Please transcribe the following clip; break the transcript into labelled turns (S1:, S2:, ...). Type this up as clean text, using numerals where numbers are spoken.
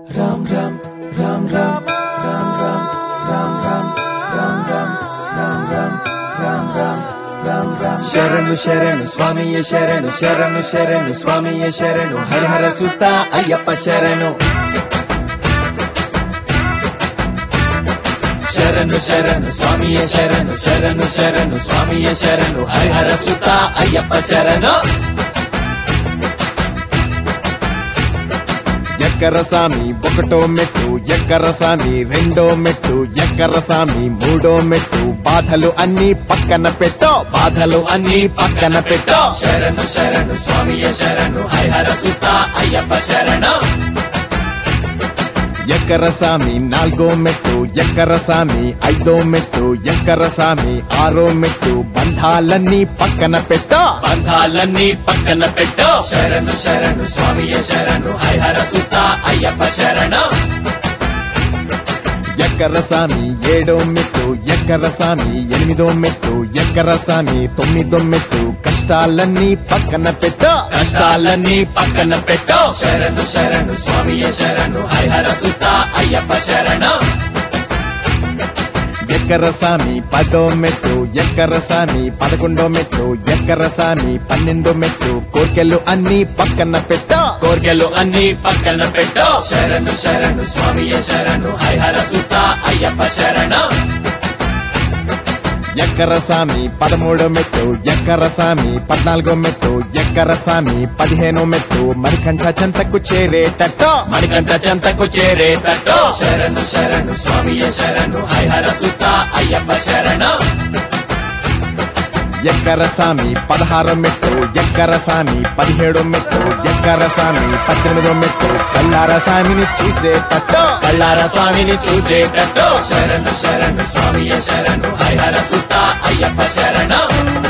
S1: Ram Ram Ram Ram Ram Ram Ram Ram Ram Ram Ram Ram Ram Ram Ram Ram Sharanu Sharanu Swamiye Sharanu Sharanu Sharanu Swamiye Sharanu Har Har Sutta Ayyappa Sharanu Sharanu Sharanu Swamiye Sharanu Sharanu Sharanu Swamiye Sharanu Har Har Sutta Ayyappa Sharanu ఎక్కరసామి ఒకటో మెట్టు ఎక్కరసామి రెండో మెట్టు ఎక్కరసామి మూడో మెట్టు బాధలు అన్ని పక్కన పెట్టో బాధలు అన్ని పక్కన పెట్టో శరణు శరణు స్వామియే శరణు హరిహర సుత అయ్యప్ప శరణు ఎక్కరసామి నాలుగో మెట్టు ఎక్కరసామి ఐదో మెట్టు ఎక్కరసామి ఆరో మెట్టు బంధాలన్నీ పక్కన పెట్టో బంధాలన్నీ పక్కన పెట్టో శరణు శరణు స్వామియే శరణు హరిహర సుత అయ్యప్ప శరణు ఎక్కరసామి ఏడో మెట్టు ఎక్కరసామి ఎనిమిదో మెట్టు ఎక్కరసామి తొమ్మిదో మెట్టు కష్టాలన్నీ పక్కన పెట్టో కష్టాలన్నీ పక్కన పెట్టో శరణు శరణు స్వామియే శరణు హరిహర సుత అయ్యప్ప శరణు ఎక్కరసామి పదో మెట్టు ఎక్కరసామి పదకొండో మెట్టు ఎక్కరసామి పన్నెండో మెట్టు కోర్కెలు అన్ని పక్కన పెట్టో కోర్కెలు అన్ని పక్కన పెట్టో శరణు శరణు స్వామియే శరణు హరిహర సుత అయ్యప్ప శరణు ఎక్కరసామి పదమూడో మెట్టు ఎక్కరసామి పద్నాలుగో మెట్టు ఎక్కరసామి పదిహేనో మెట్టు మణికంఠ చెంతకు చేరేటట్టో మణికంఠ చెంతకు చేరేటట్టో శరణు శరణు స్వామియే శరణు హరిహర సుత అయ్యప్ప శరణు ఎక్కరసామి పదహారో మెట్టు ఎక్కరసామి పదిహేడో మెట్టు ఎక్కరసామి 18వ మెట్టు కల్లారసామిని చూసేటట్టు కల్లారసామిని చూసేటట్టు శరణు శరణు స్వామియే శరణు హరిహర సుత అయ్యప్ప శరణు